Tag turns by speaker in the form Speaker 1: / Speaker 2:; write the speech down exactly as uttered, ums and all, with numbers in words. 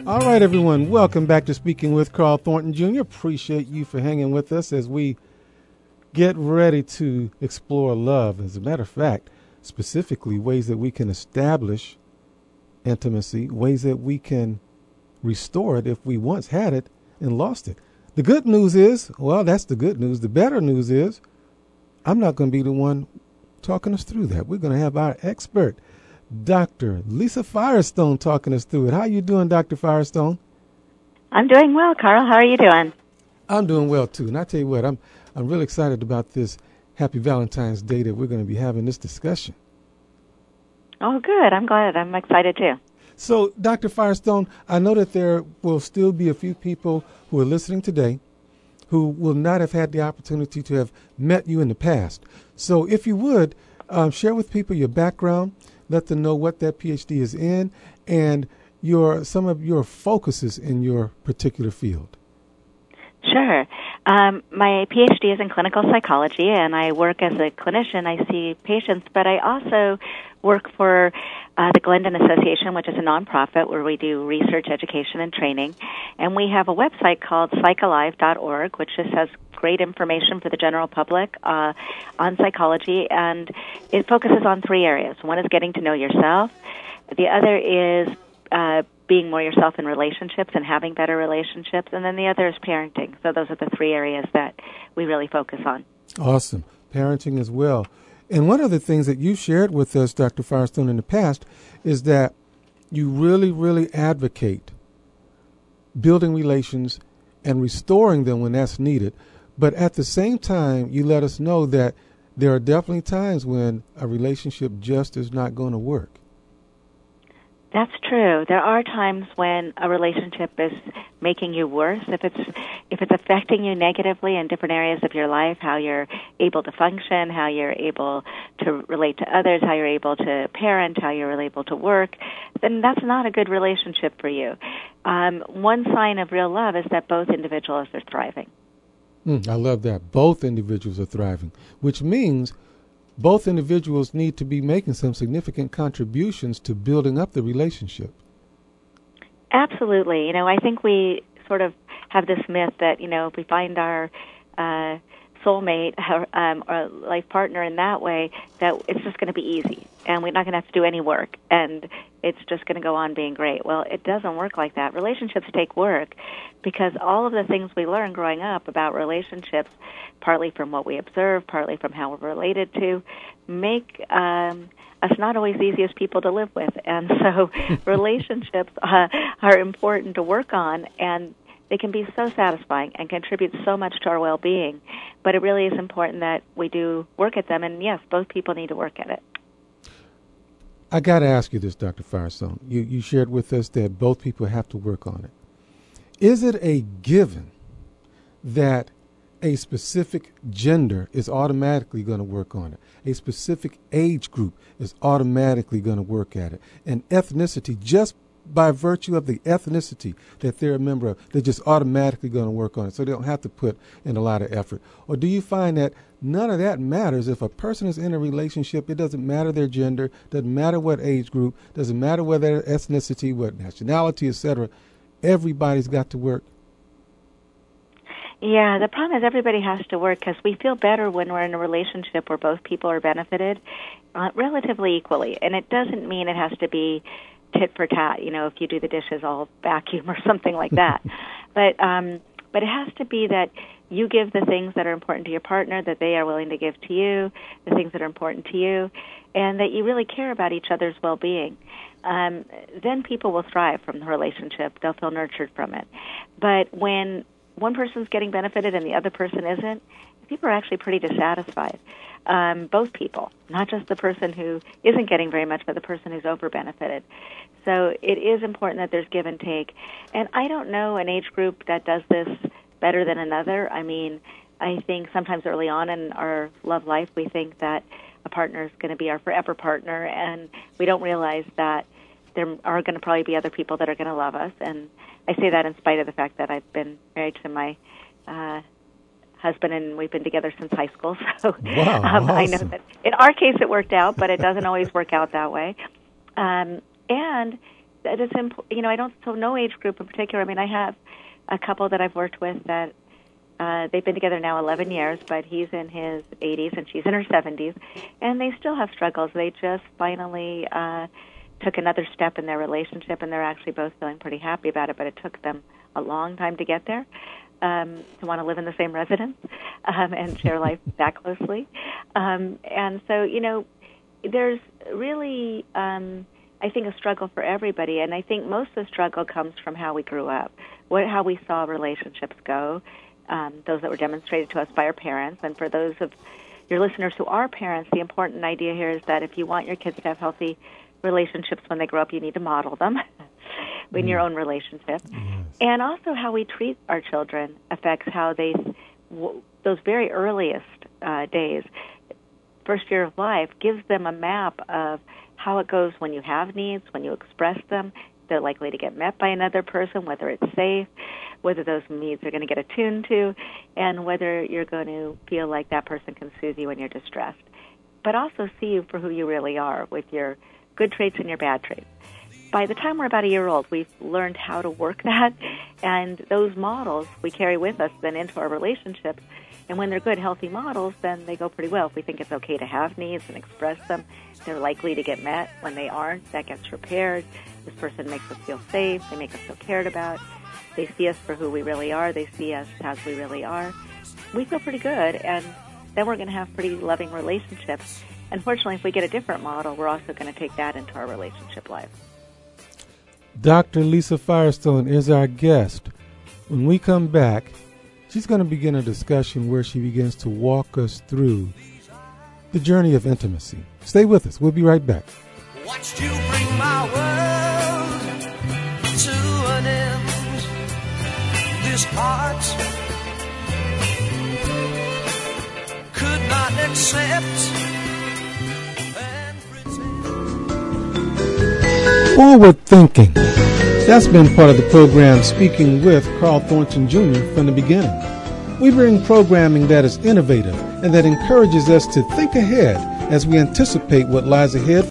Speaker 1: All right, everyone. Welcome back to Speaking with Carl Thornton Junior Appreciate you for hanging with us as we get ready to explore love. As a matter of fact, specifically ways that we can establish intimacy, ways that we can restore it if we once had it and lost it. The good news is, well, that's the good news. The better news is I'm not going to be the one talking us through that. We're going to have our expert, Doctor Lisa Firestone, talking us through it. How you doing, Doctor Firestone?
Speaker 2: I'm doing well, Carl. How are you doing?
Speaker 1: I'm doing well, too. And I tell you what, I'm I'm really excited about this Happy Valentine's Day that we're going to be having this discussion.
Speaker 2: Oh, good. I'm glad. I'm excited, too.
Speaker 1: So, Doctor Firestone, I know that there will still be a few people who are listening today who will not have had the opportunity to have met you in the past. So, if you would, um, share with people your background, let them know what that P H D is in, and your some of your focuses in your particular field.
Speaker 2: Sure. Um, my P H D is in clinical psychology, and I work as a clinician. I see patients, but I also work for uh, the Glendon Association, which is a nonprofit where we do research, education, and training. And we have a website called psych alive dot org, which just has great information for the general public uh, on psychology, and it focuses on three areas. One is getting to know yourself. The other is uh, being more yourself in relationships and having better relationships, and then the other is parenting. So those are the three areas that we really focus on.
Speaker 1: Awesome. Parenting as well. And one of the things that you shared with us, Doctor Firestone, in the past is that you really, really advocate building relations and restoring them when that's needed. But at the same time, you let us know that there are definitely times when a relationship just is not going to work.
Speaker 2: That's true. There are times when a relationship is making you worse. If it's if it's affecting you negatively in different areas of your life, how you're able to function, how you're able to relate to others, how you're able to parent, how you're able to work, then that's not a good relationship for you. Um, one sign of real love is that both individuals are thriving.
Speaker 1: Mm, I love that. Both individuals are thriving, which means both individuals need to be making some significant contributions to building up the relationship.
Speaker 2: Absolutely. You know, I think we sort of have this myth that, you know, if we find our uh, soulmate or, um, or life partner in that way, that it's just going to be easy and we're not going to have to do any work and it's just going to go on being great. Well, it doesn't work like that. Relationships take work because all of the things we learn growing up about relationships, partly from what we observe, partly from how we're related to, make um, us not always the easiest people to live with. And so relationships uh, are important to work on, and they can be so satisfying and contribute so much to our well-being. But it really is important that we do work at them, and yes, both people need to work at it.
Speaker 1: I got to ask you this, Doctor Firestone. You, you shared with us that both people have to work on it. Is it a given that a specific gender is automatically going to work on it? A specific age group is automatically going to work at it? And ethnicity, just by virtue of the ethnicity that they're a member of, they're just automatically going to work on it, so they don't have to put in a lot of effort? Or do you find that none of that matters? If a person is in a relationship, it doesn't matter their gender, doesn't matter what age group, doesn't matter what their ethnicity, what nationality, et cetera. Everybody's got to work.
Speaker 2: Yeah, the problem is everybody has to work because we feel better when we're in a relationship where both people are benefited uh, relatively equally. And it doesn't mean it has to be tit for tat. You know, if you do the dishes, I'll vacuum or something like that. but um, but it has to be that you give the things that are important to your partner, that they are willing to give to you, the things that are important to you, and that you really care about each other's well-being. Um, then people will thrive from the relationship. They'll feel nurtured from it. But when one person's getting benefited and the other person isn't, people are actually pretty dissatisfied. Um, both people, not just the person who isn't getting very much, but the person who's over-benefited. So it is important that there's give and take. And I don't know an age group that does this better than another. I mean, I think sometimes early on in our love life, we think that a partner is going to be our forever partner, and we don't realize that there are going to probably be other people that are going to love us. And I say that in spite of the fact that I've been married to my uh, husband, and we've been together since high school. So
Speaker 1: wow,
Speaker 2: um,
Speaker 1: awesome.
Speaker 2: I know that in our case it worked out, but it doesn't always work out that way. Um, and that it's imp- you know, I don't, so no age group in particular. I mean, I have a couple that I've worked with that uh, they've been together now eleven years, but he's in his eighties and she's in her seventies, and they still have struggles. They just finally uh, took another step in their relationship, and they're actually both feeling pretty happy about it, but it took them a long time to get there, um, to want to live in the same residence um, and share life that closely. Um, and so, you know, there's really, um, I think, a struggle for everybody, and I think most of the struggle comes from how we grew up, what, how we saw relationships go, um, those that were demonstrated to us by our parents. And for those of your listeners who are parents, the important idea here is that if you want your kids to have healthy relationships when they grow up, you need to model them in mm. your own relationship. Yes. And also how we treat our children affects how they, w- those very earliest uh, days, first year of life, gives them a map of how it goes when you have needs, when you express them. They're likely to get met by another person, whether it's safe, whether those needs are going to get attuned to, and whether you're going to feel like that person can soothe you when you're distressed. But also see you for who you really are, with your good traits and your bad traits. By the time we're about a year old, we've learned how to work that, and those models we carry with us then into our relationships. And when they're good, healthy models, then they go pretty well. If we think it's okay to have needs and express them, they're likely to get met. When they aren't, that gets repaired. This person makes us feel safe. They make us feel cared about. They see us for who we really are. They see us as we really are. We feel pretty good, and then we're going to have pretty loving relationships. Unfortunately, if we get a different model, we're also going to take that into our relationship life.
Speaker 1: Doctor Lisa Firestone is our guest. When we come back, she's going to begin a discussion where she begins to walk us through the journey of intimacy. Stay with us. We'll be right back.
Speaker 3: Watched you bring my world to an end. This heart could not accept and pretend.
Speaker 1: Forward thinking. That's been part of the program, Speaking with Carl Thornton Junior from the beginning. We bring programming that is innovative and that encourages us to think ahead as we anticipate what lies ahead